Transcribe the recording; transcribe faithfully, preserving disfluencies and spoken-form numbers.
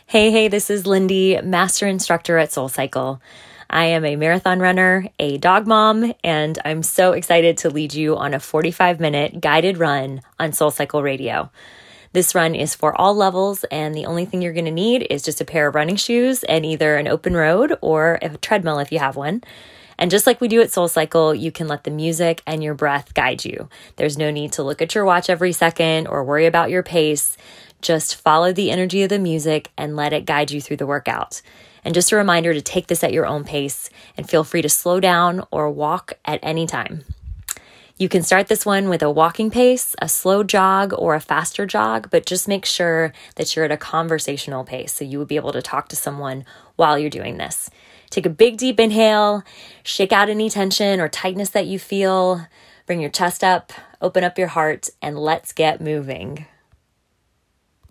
Hey, hey, this is Lindy, Master Instructor at SoulCycle. I am a marathon runner, a dog mom, and I'm so excited to lead you on a forty-five minute guided run on SoulCycle Radio. This run is for all levels, and the only thing you're going to need is just a pair of running shoes and either an open road or a treadmill if you have one. And just like we do at SoulCycle, you can let the music and your breath guide you. There's no need to look at your watch every second or worry about your pace. Just follow the energy of the music and let it guide you through the workout. And just a reminder to take this at your own pace and feel free to slow down or walk at any time. You can start this one with a walking pace, a slow jog, or a faster jog, but just make sure that you're at a conversational pace so you will be able to talk to someone while you're doing this. Take a big deep inhale, shake out any tension or tightness that you feel, bring your chest up, open up your heart, and let's get moving.